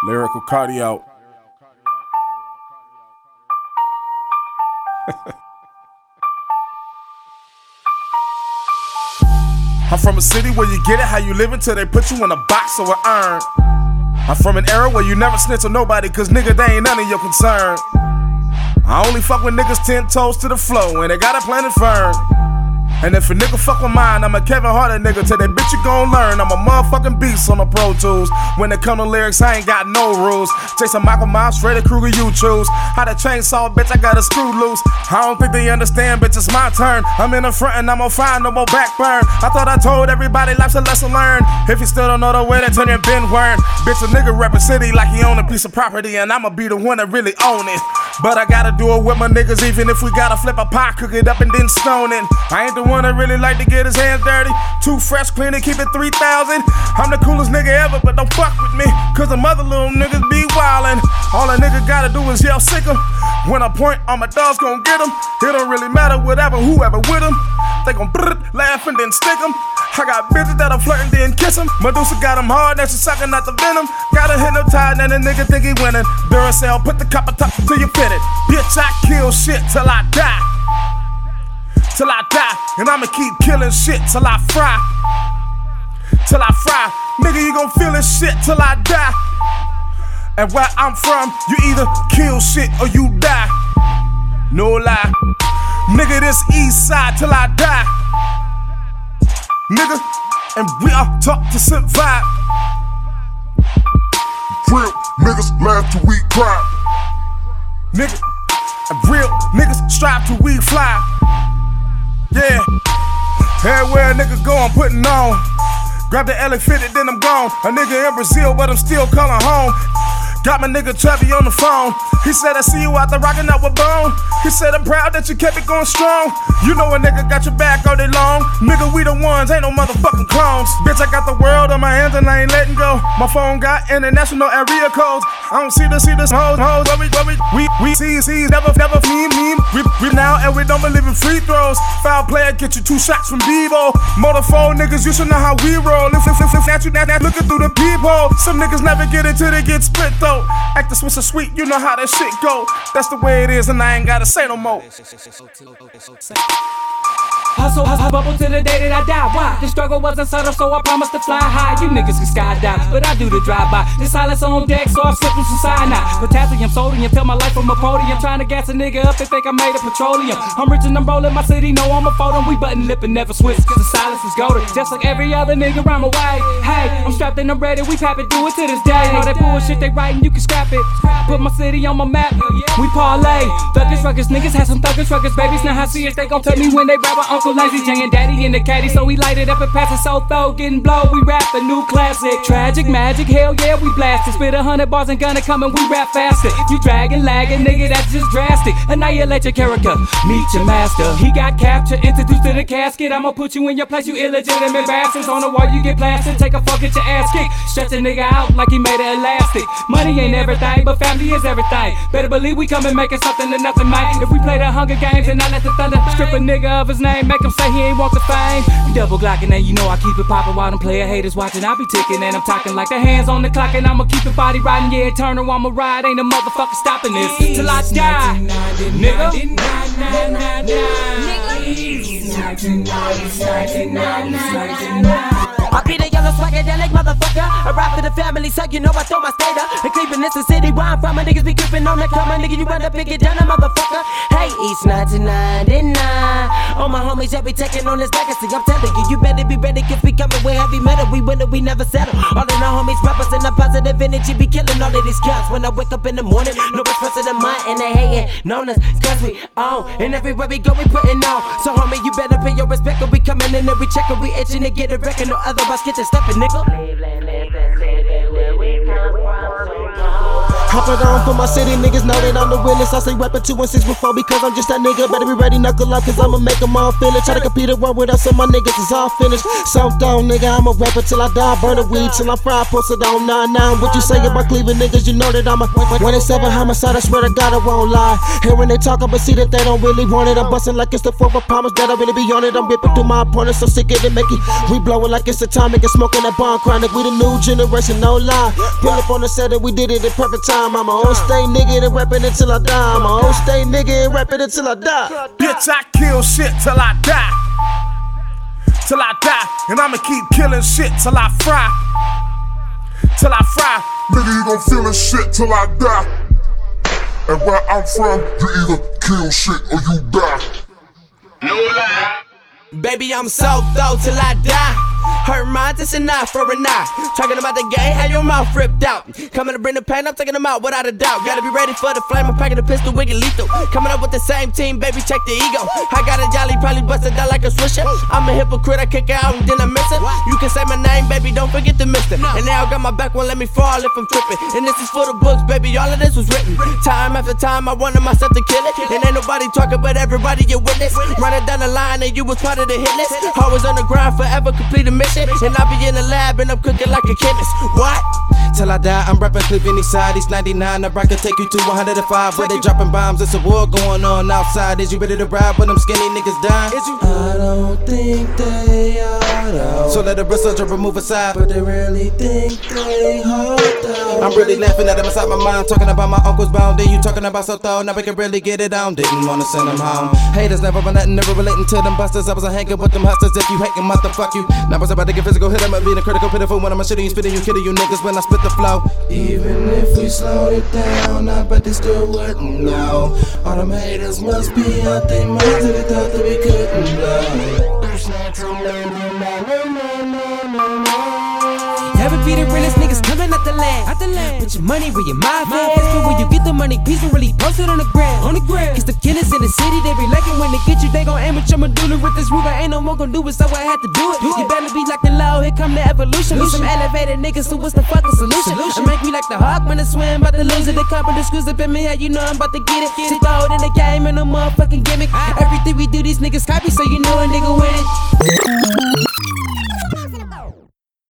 Lyrical cardio. I'm from a city where you get it how you live until they put you in a box or an urn. I'm from an era where you never snitch on nobody, cause nigga, they ain't none of your concern. I only fuck with niggas 10 toes to the flow, and they got a planet firm. And if a nigga fuck with mine, I'm a Kevin Hart nigga. Till that bitch you gon' learn, I'm a motherfucking beast on the Pro Tools. When it come to lyrics, I ain't got no rules. Jason Michael Myers, Freddy Krueger, you choose. How to chainsaw, bitch, I got a screw loose. I don't think they understand, bitch, it's my turn. I'm in the front and I'm gon' find no more backburn. I thought I told everybody life's a lesson learned. If you still don't know the way, then turn your Ben wearing. Bitch, a nigga rep a city like he own a piece of property, and I'ma be the one that really own it. But I gotta do it with my niggas, even if we gotta flip a pie, cook it up and then stone it. I ain't the one that really like to get his hands dirty. Too fresh, clean and keep it 3,000. I'm the coolest nigga ever, but don't fuck with me, cause the mother little niggas be wildin'. All a nigga gotta do is yell sick 'em. When I point, all my dogs gon' get 'em. It don't really matter whatever, whoever with 'em. They gon' laugh and then stick 'em. I got bitches that'll flirt and then kiss 'em. Medusa got 'em hard, now she suckin' out the venom. Gotta hit no tide, and the nigga think he winning. Duracell, put the copper top till you fit it. Bitch, I kill shit till I die. Till I die, and I'ma keep killing shit till I fry. Till I fry, nigga, you gon' feel this shit till I die. And where I'm from, you either kill shit or you die. No lie, nigga, this east side till I die. Nigga, and we are taught to survive. Real niggas laugh till we cry. Nigga, and real niggas strive till we fly. Yeah, everywhere a nigga go, I'm putting on. Grab the L50, then I'm gone. A nigga in Brazil, but I'm still calling home. Got my nigga Travi on the phone. He said, I see you out there rockin' out with Bone. He said, I'm proud that you kept it going strong. You know a nigga got your back all day long. Nigga, we the ones, ain't no motherfucking clones. Bitch, I got the world on my hands and I ain't letting go. My phone got international area codes. I don't see this hoes, we see, never meme. We now and we don't believe in free throws. Foul player get you 2 shots from Bebo. Motor phone niggas, you should know how we roll. If at you now looking through the peephole. Some niggas never get it till they get split though. Act the Swiss or sweet, you know how that shit go. That's the way it is and I ain't gotta say no more. Hustle, bubble to the day that I die. Why? The struggle wasn't subtle, so I promised to fly high. You niggas can skydive, but I do the drive-by. The silence on deck, so I'm slipping some cyanide. Potassium, sodium, tell my life from a podium. Trying to gas a nigga up, they think I made of petroleum. I'm rich and I'm rolling my city, know I'm a photo. We button lip and never switch, cause the silence is golden. Just like every other nigga around my way. Hey, I'm strapped and I'm ready, we pap it, do it to this day. All that bullshit they writing, you can scrap it. Put my city on my map, we parlay. Thuggish, ruggers, niggas had some thuggish, ruggers, babies. Now how serious they gon' tell me when they rap with Uncle Lazy, Jay and Daddy in the caddy, so we light it up and pass it so throw, getting blow, we rap a new classic. Tragic magic, hell yeah, we blast it. Spit 100 bars and gonna come and we rap faster. If you dragging, lagging, nigga, that's just drastic. Annihilate your character, meet your master. He got captured, introduced to the casket. I'ma put you in your place, you illegitimate bastards. On the wall you get plastered, take a fuck, get your ass kicked. Stretch a nigga out like he made it elastic. Money ain't everything, but family is everything. Better believe we come and making something to nothing, man. If we play the Hunger Games and I let the thunder strip a nigga of his name, make him say he ain't want the fame. We double glockin' and you know I keep it poppin' while them player haters watching. I be ticking and I'm talking like the hands on the clock and I'ma keep it body riding. Yeah, turn her, I'ma ride. Ain't a motherfucker stopping this till I die, nigga. I be the yellow swagadelic motherfucker. I rap for the family, so you know I throw my state up. And Cleveland is the city where I'm from. My niggas be creeping on the come. My nigga, you run up and get down, a motherfucker. Hey, East 99. All my homies, yeah, we taking on this legacy. I'm telling you, you better be ready, cause we coming with heavy metal. We win it, we never settle. All of our homies represent a positive energy. Be killing all of these cats. When I wake up in the morning, no respect to the mind, and they hating. Known us, cause we own. And everywhere we go, we putting on. So, homie, you better pay your respect, cause we coming in and we checking. We itching to get a record, no otherwise get your stepping, nigga. Cleveland is the city where we come from. Hop it on for my city, niggas know that I'm the realest. I say rapping 216 before because I'm just that nigga. Better be ready, knuckle up, cause I'ma make them all feel it. Try to compete a one with us, and my niggas is all finished. South down, nigga, I'm a rapper till I die. Burn the weed till I'm fried, posted on 9-9. What you say about Cleveland niggas, you know that I'm a 187 homicide, I swear to God I won't lie. Hear when they talk, but see that they don't really want it. I'm busting like it's the 4th of promise that I really be on it. I'm ripping through my opponents, so sick of it, make it. We blowing like it's atomic and smoking that bomb chronic. We the new generation, no lie. Pull up on the set and we did it in perfect time. I'm a old stay nigga and rapping until I die. I'm a old stay nigga and rapping until I die. Bitch, I kill shit till I die. Till I die. And I'ma keep killing shit till I fry. Till I fry. Nigga, you gon' feel this shit till I die. And where I'm from, you either kill shit or you die. No lie. Baby, I'm so though till I die. Hurt minds, it's enough for a night. Talking about the game, how your mouth ripped out. Coming to bring the pain, I'm taking them out without a doubt. Gotta be ready for the flame, I'm packing the pistol, wicked lethal. Coming up with the same team, baby, check the ego. I got a jolly, probably busted down like a swisher. I'm a hypocrite, I kick out and then I miss it. You can say my name, baby, don't forget the mister. And now I got my back, won't let me fall if I'm tripping. And this is for the books, baby, all of this was written. Time after time, I wanted myself to kill it. And ain't nobody talking, but everybody you witness. Running down the line and you was part of the hit list. Always on the grind, forever complete a mission. And I be in the lab and I'm cooking like a chemist. What? Till I die, I'm rapping Cleveland East Side, East 99. I can take you to 105 where they dropping bombs. It's a war going on outside. Is you ready to ride when them skinny niggas die? I don't think they are though. So let the bristle drop move aside, but they really think they hard though. I'm really laughing at them inside my mind, talking about my uncle's bound. Then you talking about so though, now we can really get it on. Didn't wanna send them home. Haters never run nothing, never relating to them busters. I was hanging with them hustlers. If you hating, motherfuck you. Now I was about to get physical, hit them up, being a critical, pitiful. When I'm shitting, you spitting, you kidding, you niggas when I spit the flow. Even if we slowed it down, I bet they still wouldn't know. All them haters must be out their minds if they thought that we couldn't blow. Never be the realest niggas coming out the land. Put your money where your mind is. But when you get the money, peace and really post it on the ground. Cause the killers in the city, they be liking when they get you. They gon' aim at your medulla with this Ruger. Ain't no more gon' do it, so I had to do it. You better be like the low, here come the evolution. We some elevated niggas, so what's the fucking solution? I make me like the hawk when I swim, about to lose it. They couple the screws up in me, how you know I'm about to get it. Sit throw it in the game and no motherfucking gimmick. Everything we do, these niggas copy, so you know a nigga win it.